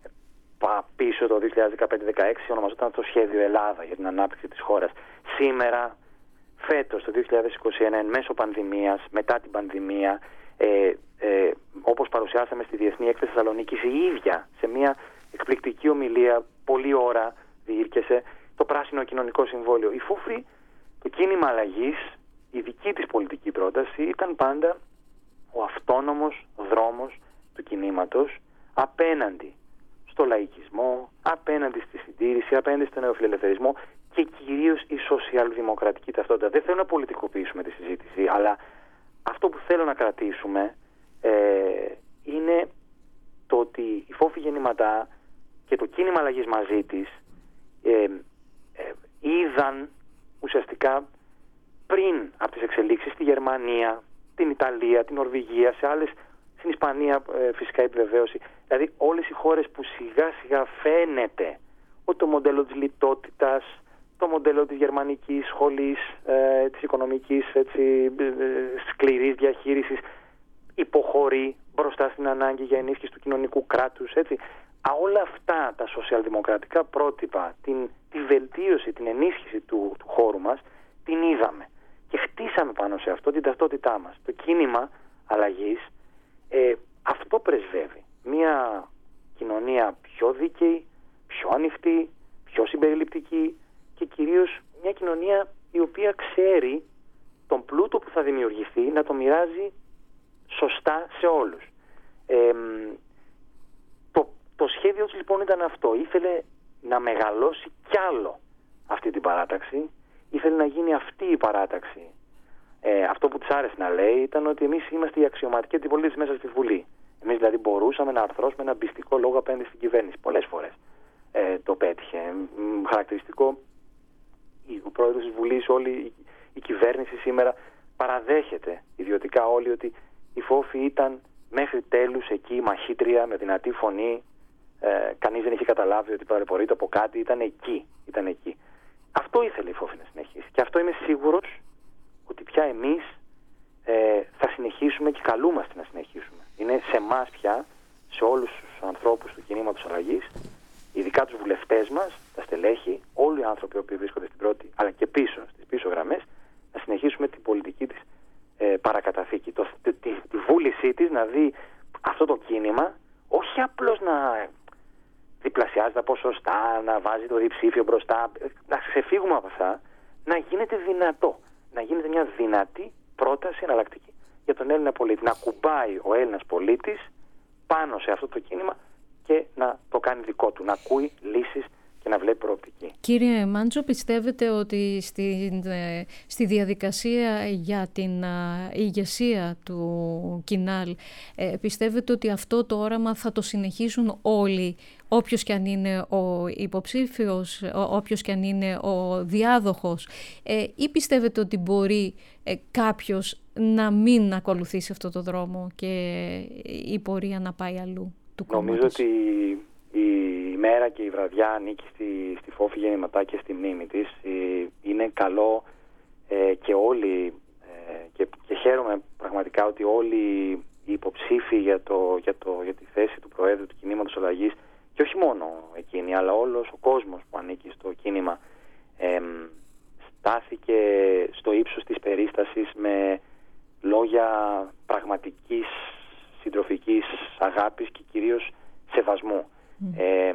πίσω το δύο χιλιάδες δεκαπέντε δεκαέξι ονομαζόταν το Σχέδιο Ελλάδα για την ανάπτυξη της χώρας. Σήμερα, φέτος, το δύο χιλιάδες είκοσι ένα, εν μέσω πανδημίας, μετά την πανδημία, ε, ε, όπως παρουσιάσαμε στη Διεθνή Έκθεση Θεσσαλονίκης, η ίδια σε μια εκπληκτική ομιλία, πολλή ώρα διήρκεσε, το Πράσινο Κοινωνικό Συμβόλαιο. Η Φόφη, το κίνημα αλλαγής, η δική της πολιτική πρόταση ήταν πάντα ο αυτόνομος δρόμος του κινήματος απέναντι στο λαϊκισμό, απέναντι στη συντήρηση, απέναντι στο νεοφιλελευθερισμό και κυρίως η σοσιαλδημοκρατική ταυτότητα. Δεν θέλω να πολιτικοποιήσουμε τη συζήτηση, αλλά αυτό που θέλω να κρατήσουμε ε, είναι το ότι η Φόφη Γεννηματά και το κίνημα αλλαγής μαζί της ε, ε, είδαν ουσιαστικά πριν από τις εξελίξεις στη Γερμανία, την Ιταλία, την Νορβηγία, σε άλλες, στην Ισπανία ε, φυσικά επιβεβαίωση, δηλαδή όλες οι χώρες που σιγά σιγά φαίνεται ότι το μοντέλο της λιτότητας, το μοντέλο της γερμανικής σχολής, ε, της οικονομικής έτσι, ε, σκληρής διαχείρισης υποχωρεί μπροστά στην ανάγκη για ενίσχυση του κοινωνικού κράτους, έτσι. Α, όλα αυτά τα σοσιαλδημοκρατικά πρότυπα, την, τη βελτίωση, την ενίσχυση του, του χώρου μας, την είδαμε. Και χτίσαμε πάνω σε αυτό την ταυτότητά μας. Το κίνημα αλλαγής ε, αυτό πρεσβεύει. Μια κοινωνία πιο δίκαιη, πιο ανοιχτή, πιο συμπεριληπτική και κυρίως μια κοινωνία η οποία ξέρει τον πλούτο που θα δημιουργηθεί να το μοιράζει σωστά σε όλους. Ε, το, το σχέδιο της λοιπόν ήταν αυτό. Ήθελε να μεγαλώσει κι άλλο αυτή την παράταξη. Ήθελε να γίνει αυτή η παράταξη. Ε, αυτό που της άρεσε να λέει ήταν ότι εμείς είμαστε οι αξιωματικοί αντιπολίτες μέσα στη Βουλή. Εμείς δηλαδή μπορούσαμε να αρθρώσουμε ένα πιστικό λόγο απέναντι στην κυβέρνηση. Πολλές φορές ε, το πέτυχε. Μ, χαρακτηριστικό, ο πρόεδρος της Βουλής, όλη η, η κυβέρνηση σήμερα παραδέχεται ιδιωτικά όλοι ότι η Φόφη ήταν μέχρι τέλους εκεί μαχήτρια με δυνατή φωνή. Ε, κανείς δεν είχε καταλάβει ότι παρεπορείται από κάτι. Ήταν εκεί. Ήταν εκεί. Αυτό ήθελε η Φόφη να συνεχίσει. Και αυτό είμαι σίγουρος ότι πια εμείς ε, θα συνεχίσουμε και καλούμαστε να συνεχίσουμε. Είναι σε εμάς πια, σε όλους τους ανθρώπους του κινήματος αλλαγής, ειδικά τους βουλευτές μας, τα στελέχη, όλοι οι άνθρωποι που βρίσκονται στην πρώτη αλλά και πίσω, στις πίσω γραμμές, να συνεχίσουμε την πολιτική της ε, παρακαταθήκη. Το, τη, τη, τη βούλησή της να δει αυτό το κίνημα, όχι απλώς να διπλασιάζει τα ποσοστά, να βάζει το διψήφιο μπροστά, να ξεφύγουμε από αυτά, να γίνεται δυνατό. Να γίνεται μια δυνατή πρόταση εναλλακτική για τον Έλληνα πολίτη. Να κουμπάει ο Έλληνας πολίτης πάνω σε αυτό το κίνημα και να το κάνει δικό του. Να ακούει λύσεις και να βλέπει προοπτική. Κύριε Μάντζο, πιστεύετε ότι στη, στη διαδικασία για την ηγεσία του Κινάλ, ε, πιστεύετε ότι αυτό το όραμα θα το συνεχίσουν όλοι, όποιος και αν είναι ο υποψήφιος, όποιος και αν είναι ο διάδοχος, ε, ή πιστεύετε ότι μπορεί ε, κάποιος να μην ακολουθήσει αυτό το δρόμο και η πορεία να πάει αλλού του κόμματος? Νομίζω ότι η μέρα και η βραδιά ανήκει στη, στη Φόφη Γεννηματά και στη μνήμη της. Είναι καλό ε, και όλοι ε, και, και χαίρομαι πραγματικά ότι όλοι οι υποψήφοι για, το, για, το, για τη θέση του Προέδρου του Κινήματος Αλλαγής, και όχι μόνο εκείνοι αλλά όλος ο κόσμος που ανήκει στο κίνημα, ε, στάθηκε στο ύψος της περίστασης με λόγια πραγματικής συντροφικής αγάπης και κυρίως σεβασμού. Mm. Ε,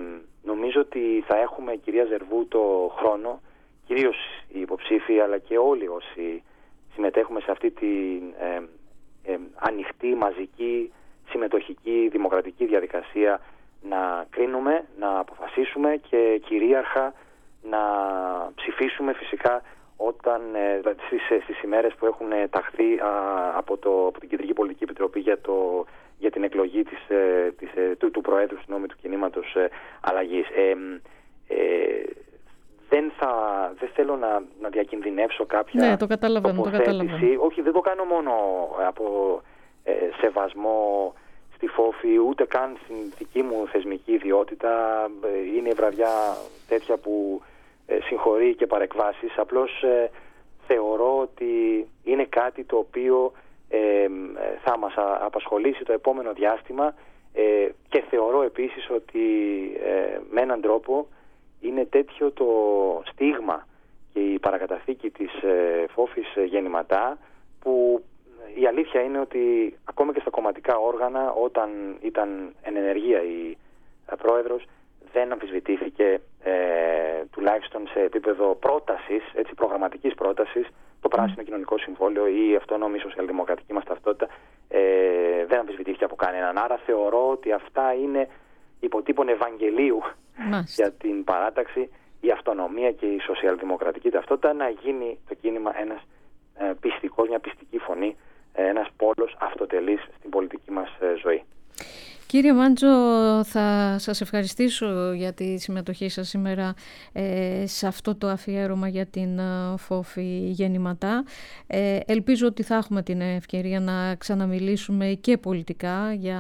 νομίζω ότι θα έχουμε, κυρία Ζερβού, το χρόνο, κυρίως οι υποψήφοι αλλά και όλοι όσοι συμμετέχουμε σε αυτή την ε, ε, ανοιχτή, μαζική, συμμετοχική, δημοκρατική διαδικασία, να κρίνουμε, να αποφασίσουμε και κυρίαρχα να ψηφίσουμε φυσικά όταν, ε, στις, στις ημέρες που έχουν ταχθεί α, από, το, από την Κεντρική Πολιτική Επιτροπή για, το, για την εκλογή της, ε, της, ε, του, του Προέδρου συγγνώμη, του κινήματος ε, αλλαγής. Ε, ε, δεν, θα, δεν θέλω να, να διακινδυνεύσω κάποια ναι, το καταλαβαίνω, το καταλαβαίνω. Όχι, δεν το κάνω μόνο από ε, σεβασμό στη Φόφη, ούτε καν στην δική μου θεσμική ιδιότητα. Είναι η βραδιά τέτοια που ε, συγχωρεί και παρεκβάσεις. Απλώς ε, θεωρώ ότι είναι κάτι το οποίο ε, θα μας απασχολήσει το επόμενο διάστημα ε, και θεωρώ επίσης ότι ε, με έναν τρόπο είναι τέτοιο το στίγμα και η παρακαταθήκη της ε, Φόφης ε, γεννηματά, που η αλήθεια είναι ότι ακόμα και στα κομματικά όργανα, όταν ήταν εν ενεργεία η ε, πρόεδρος, δεν αμφισβητήθηκε ε, τουλάχιστον σε επίπεδο πρότασης, έτσι, προγραμματικής πρότασης, το Πράσινο Κοινωνικό Συμβόλαιο ή η αυτόνομη σοσιαλδημοκρατική μας ταυτότητα ε, δεν αμφισβητήθηκε από κανέναν. Άρα θεωρώ ότι αυτά είναι υποτύπων Ευαγγελίου Μάλιστα. για την παράταξη, η αυτονομία και η σοσιαλδημοκρατική ταυτότητα, να γίνει το κίνημα ένας ε, πιστικός, μια πιστική φωνή, ε, ένας πόλος αυτοτελής στην πολιτική μας ε, ζωή. Κύριε Μάντζο, θα σας ευχαριστήσω για τη συμμετοχή σας σήμερα ε, σε αυτό το αφιέρωμα για την ε, Φόφη γεννηματά. Ε, ελπίζω ότι θα έχουμε την ευκαιρία να ξαναμιλήσουμε και πολιτικά για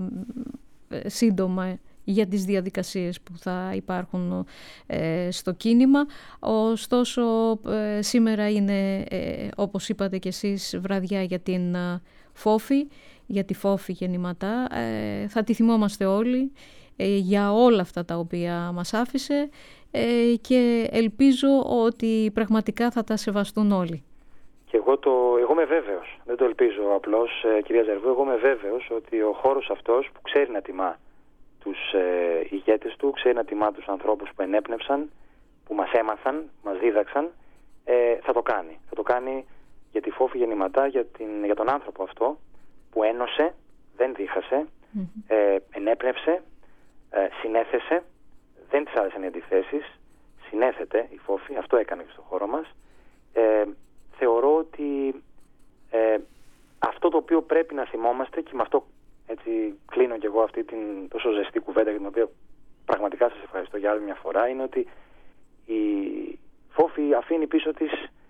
ε, σύντομα για τις διαδικασίες που θα υπάρχουν ε, στο κίνημα. Ωστόσο, ε, σήμερα είναι, ε, όπως είπατε και εσείς, βραδιά για την ε, Φόφη, για τη Φόφη γεννηματά. Ε, θα τη θυμόμαστε όλοι ε, για όλα αυτά τα οποία μας άφησε ε, και ελπίζω ότι πραγματικά θα τα σεβαστούν όλοι. Και εγώ, το, εγώ είμαι βέβαιος, δεν το ελπίζω απλώς, ε, κυρία Ζερβού, εγώ είμαι βέβαιος ότι ο χώρος αυτός που ξέρει να τιμά τους ε, ηγέτες του, ξέρει να τιμά τους ανθρώπους που ενέπνευσαν, που μας έμαθαν, μας δίδαξαν, ε, θα το κάνει. Θα το κάνει για τη Φόφη γεννηματά, για, την, για τον άνθρωπο αυτό που ένωσε, δεν δίχασε, mm-hmm. ε, ενέπνευσε, ε, συνέθεσε, δεν της άρεσαν οι αντιθέσεις, συνέθετε η Φόφη, αυτό έκανε και στο χώρο μας. Ε, θεωρώ ότι ε, αυτό το οποίο πρέπει να θυμόμαστε, και με αυτό έτσι κλείνω και εγώ αυτή την τόσο ζεστή κουβέντα για την οποία πραγματικά σας ευχαριστώ για άλλη μια φορά, είναι ότι η Φόφη αφήνει πίσω της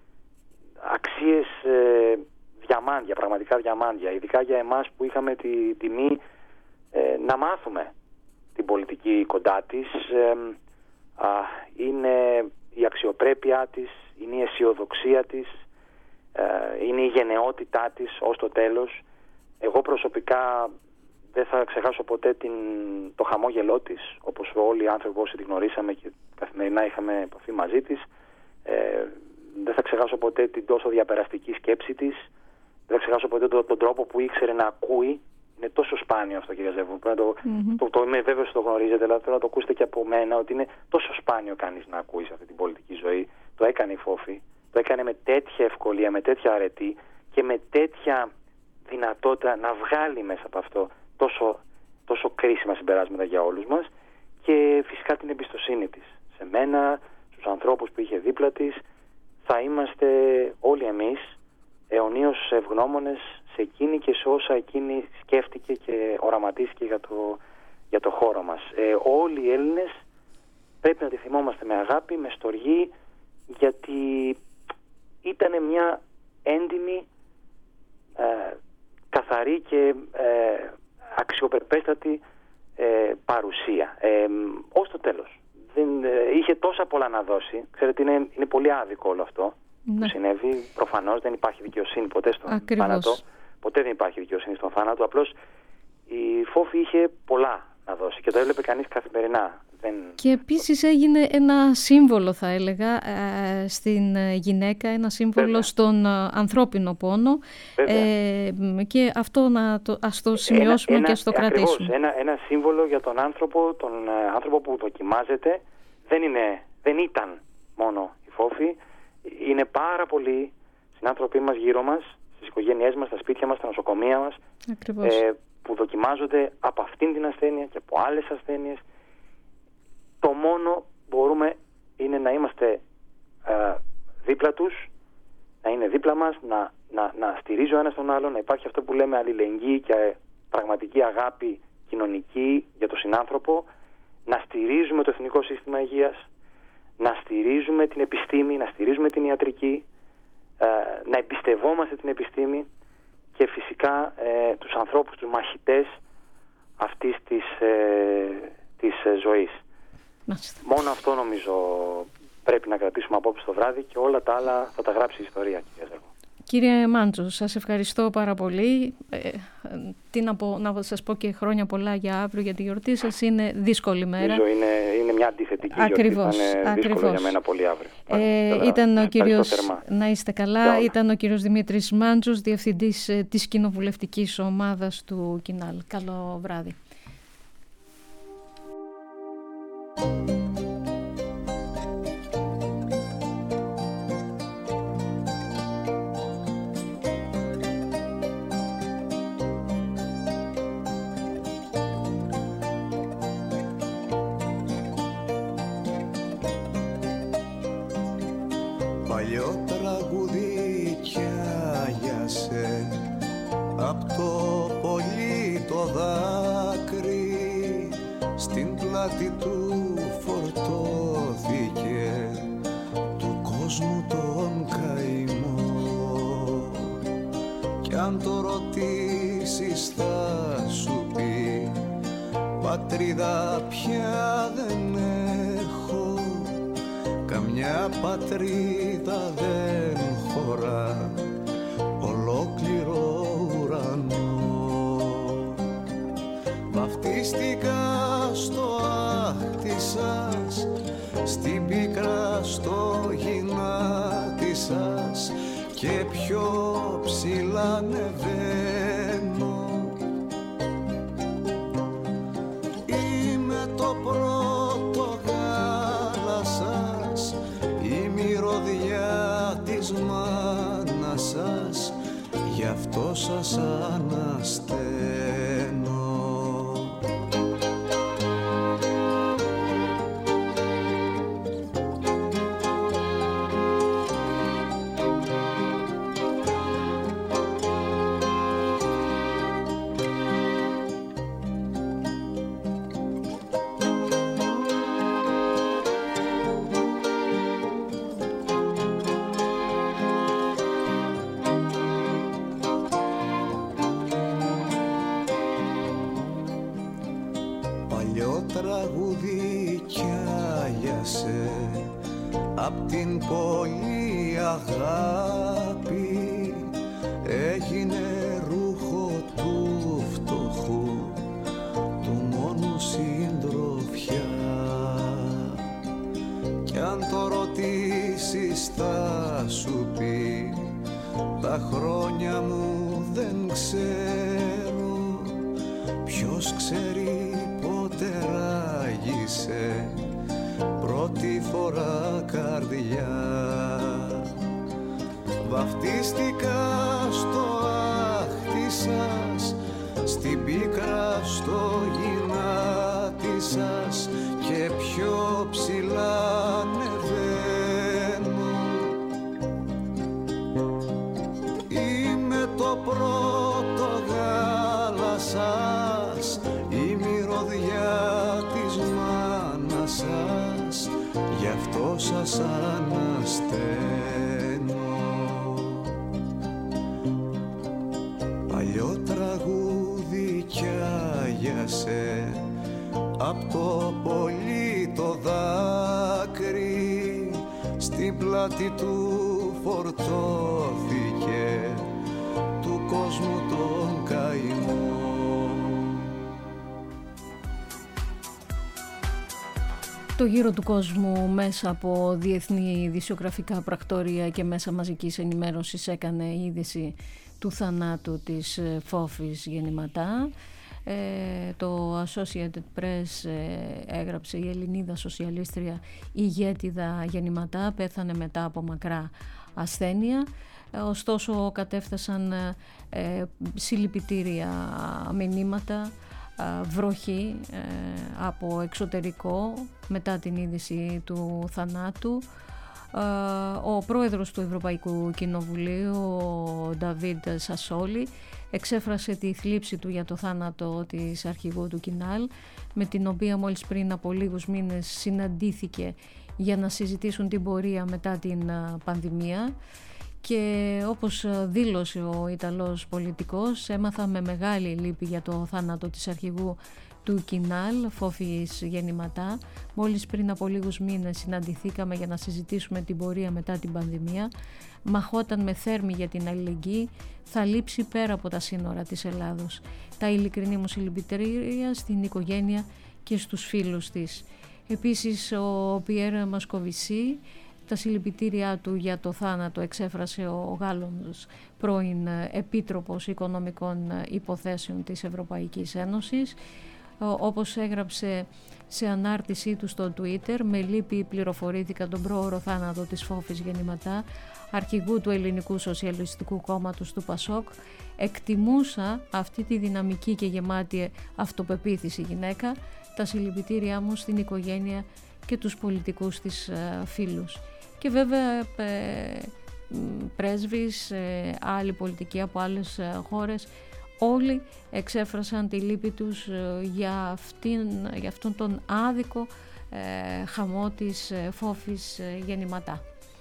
αξίες ε, διαμάντια, πραγματικά διαμάντια, ειδικά για εμάς που είχαμε τη τιμή ε, να μάθουμε την πολιτική κοντά της. Ε, α, είναι η αξιοπρέπειά της, είναι η αισιοδοξία της, ε, είναι η γενναιότητά της ως το τέλος. Εγώ προσωπικά δεν θα ξεχάσω ποτέ την, το χαμόγελό της, όπως όλοι οι άνθρωποι όσοι την γνωρίσαμε και καθημερινά είχαμε επαφή μαζί της. Ε, δεν θα ξεχάσω ποτέ την τόσο διαπεραστική σκέψη της. Δεν θα ξεχάσω ποτέ τον, τον τρόπο που ήξερε να ακούει. Είναι τόσο σπάνιο αυτό, κύριε Ζερβού. Το, mm-hmm. το, το, είμαι βέβαιος ότι το γνωρίζετε, αλλά θέλω να το ακούσετε και από μένα, ότι είναι τόσο σπάνιο κανείς να ακούει σε αυτή την πολιτική ζωή. Το έκανε η Φόφη. Το έκανε με τέτοια ευκολία, με τέτοια αρετή και με τέτοια δυνατότητα να βγάλει μέσα από αυτό τόσο, τόσο κρίσιμα συμπεράσματα για όλους μας, και φυσικά την εμπιστοσύνη της σε μένα, στους ανθρώπους που είχε δίπλα της. Θα είμαστε όλοι εμείς αιωνίως ευγνώμονες σε εκείνη και σε όσα εκείνη σκέφτηκε και οραματίστηκε για το, για το χώρο μας. Ε, όλοι οι Έλληνες πρέπει να τη θυμόμαστε με αγάπη, με στοργή, γιατί ήταν μια έντιμη, ε, καθαρή και ε, αξιοπρεπέστατη ε, παρουσία. Ε, ως το τέλος. Δεν, ε, είχε τόσα πολλά να δώσει. Ξέρετε, είναι, είναι πολύ άδικο όλο αυτό ναι. που συνέβη. Προφανώς δεν υπάρχει δικαιοσύνη ποτέ στον Ακριβώς. θάνατο. Ποτέ δεν υπάρχει δικαιοσύνη στον θάνατο. Απλώς η Φόφη είχε πολλά να δώσει και το έβλεπε κανείς καθημερινά. Δεν... Και επίσης έγινε ένα σύμβολο, θα έλεγα, στην γυναίκα, ένα σύμβολο Βέβαια. στον ανθρώπινο πόνο ε, και αυτό να το, ας το σημειώσουμε ένα, ένα, και ας το κρατήσουμε. Ακριβώς, ένα, ένα σύμβολο για τον άνθρωπο, τον άνθρωπο που δοκιμάζεται. Δεν, είναι, δεν ήταν μόνο η φόφη, είναι πάρα πολλοί συνάνθρωποι μας γύρω μας, στις οικογένειές μας, στα σπίτια μας, στα νοσοκομεία μας, ε, που δοκιμάζονται από αυτήν την ασθένεια και από άλλες ασθένειες. Το μόνο μπορούμε είναι να είμαστε ε, δίπλα τους, να είναι δίπλα μας, να, να, να στηρίζει ο ένας τον άλλον, να υπάρχει αυτό που λέμε αλληλεγγύη και πραγματική αγάπη κοινωνική για τον συνάνθρωπο, να στηρίζουμε το Εθνικό Σύστημα Υγείας, να στηρίζουμε την επιστήμη, να στηρίζουμε την ιατρική, ε, να εμπιστευόμαστε την επιστήμη και φυσικά ε, τους ανθρώπους, τους μαχητές αυτής της, ε, της ε, ζωής. Μάλιστα. Μόνο αυτό νομίζω πρέπει να κρατήσουμε απόψε το βράδυ και όλα τα άλλα θα τα γράψει η ιστορία, κυρία Ζεύγο. Κύριε Μάντζο, σας ευχαριστώ πάρα πολύ. Ε, τι να, πω, να σας πω και χρόνια πολλά για αύριο, για τη γιορτή σας. Είναι δύσκολη μέρα. Νομίζω είναι, είναι μια αντιθετική ακριβώς, γιορτή. Είναι δύσκολο ακριβώς. για μένα πολύ αύριο. Ε, ήταν ο κύριος, να είστε καλά, ήταν ο κύριος Δημήτρης Μάντζος, διευθυντής ε, της κοινοβουλευτικής ομάδας του Κινάλ. Καλό βράδυ. Παλιό τραγουδί κι άγιασε απ' το πολύ το δάκρυ, στην πλάτη του φορτώθηκε του κόσμου τον καημό. Κι αν το ρωτήσεις θα σου πει, πατρίδα πια δεν έχω, καμιά πατρίδα δεν χωρά ολόκληρο ουρανό. Βαφτίστηκα στο άχτη σας, στην πίκρα στο γυνάτι σας και πιο ψηλά ανεβαίνω. Είμαι το πρώτο γάλα σας, η μυρωδιά της μάνας σας, γι' αυτό σας ανασταίνω. Τραγούδι κι άγιασε απ' την πολύ αγάπη, έγινε ρούχο του φτωχού, του μόνου συντροφιά. Κι αν το ρωτήσεις θα σου πει, τα χρόνια μου δεν ξέρω, ποιος ξέρει πότε ράγισε πρώτη φορά καρδιά. Βαφτίστηκα στο άχτη σας, στην πίκρα στο γυνάτι σας και πιο ψηλά ανεβαίνω. Είμαι το πρώτο γάλα σας, η μυρωδιά της μάνας σας, γι' αυτό σας ανασταίνω. Παλιό τραγούδι κι άγιασε απ' το πολύ το δάκρυ, στην πλάτη του φορτώθηκε του κόσμου τον καημό. το γύρο του κόσμου μέσα από διεθνή ειδησιογραφικά πρακτόρια και μέσα μαζικής ενημέρωσης έκανε η είδηση του θανάτου της Φόφης Γεννηματά. Ε, το Associated Press ε, έγραψε η Ελληνίδα σοσιαλίστρια ηγέτιδα Γεννηματά πέθανε μετά από μακρά ασθένεια. Ε, ωστόσο κατέφτασαν ε, συλληπιτήρια μηνύματα, βροχή ε, από εξωτερικό μετά την είδηση του θανάτου. Ε, ο πρόεδρος του Ευρωπαϊκού Κοινοβουλίου, ο Νταβίντ Σασόλη, εξέφρασε τη θλίψη του για το θάνατο της αρχηγού του Κινάλ, με την οποία μόλις πριν από λίγους μήνες συναντήθηκε για να συζητήσουν την πορεία μετά την πανδημία. Και όπως δήλωσε ο Ιταλός πολιτικός, έμαθα με μεγάλη λύπη για το θάνατο της αρχηγού του Κινάλ, Φόφης Γεννηματά. Μόλις πριν από λίγους μήνες συναντηθήκαμε για να συζητήσουμε την πορεία μετά την πανδημία. Μαχόταν με θέρμη για την αλληλεγγύη, θα λείψει πέρα από τα σύνορα της Ελλάδος. Τα ειλικρινή μου συλληπιτήρια στην οικογένεια και στους φίλους της. Επίσης ο Πιέρ Μοσκοβισή, τα συλληπιτήριά του για το θάνατο εξέφρασε ο Γάλλος πρώην Επίτροπος Οικονομικών Υποθέσεων της Ευρωπαϊκής Ένωσης. Όπως έγραψε σε ανάρτησή του στο Twitter, με λύπη πληροφορήθηκα τον πρόωρο θάνατο της Φόφης Γεννηματά, αρχηγού του Ελληνικού Σοσιαλιστικού Κόμματος του Πασόκ. Εκτιμούσα αυτή τη δυναμική και γεμάτη αυτοπεποίθηση γυναίκα. Τα συλληπιτήριά μου στην οικογένεια και τους πολιτικούς της φίλους. Και βέβαια ε, πρέσβεις, ε, άλλοι πολιτικοί από άλλες ε, χώρες, όλοι εξέφρασαν τη λύπη τους ε, για, αυτήν, για αυτόν τον άδικο ε, χαμό της ε, Φόφης ε, Γεννηματά.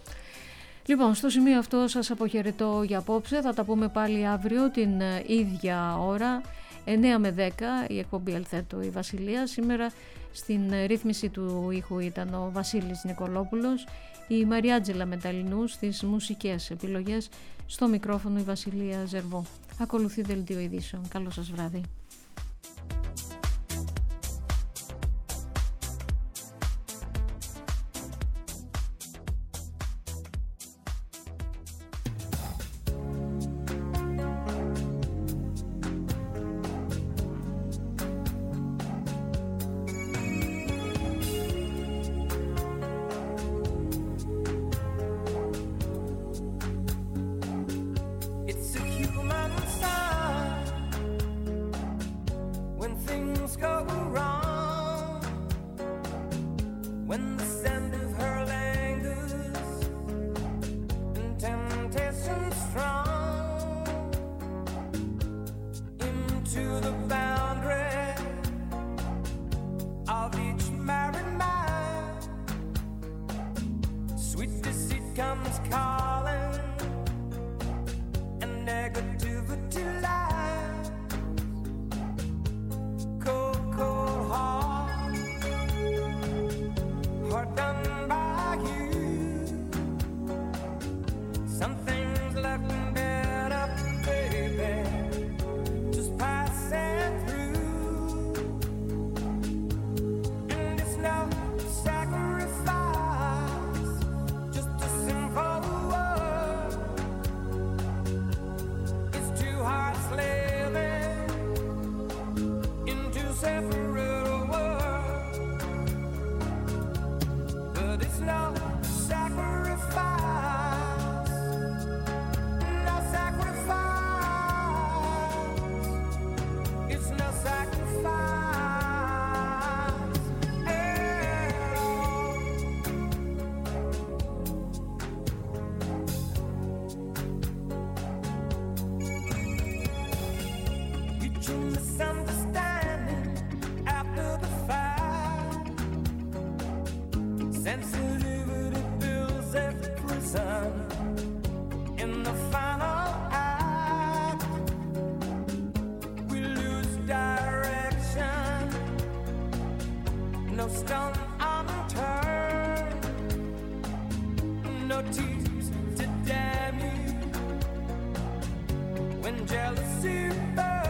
Λοιπόν, στο σημείο αυτό σας αποχαιρετώ για απόψε. Θα τα πούμε πάλι αύριο την ε, ίδια ώρα, εννιά με δέκα, η εκπομπή Ελθέτω η Βασιλεία. Σήμερα στην ρύθμιση του ήχου ήταν ο Βασίλης Νικολόπουλος, η Μαριάτζελα Μεταλλινού στις μουσικές επιλογές, στο μικρόφωνο η Βασιλεία Ζερβό. Ακολουθεί δελτίο ειδήσεων. Καλό σας βράδυ. Jealousy burns.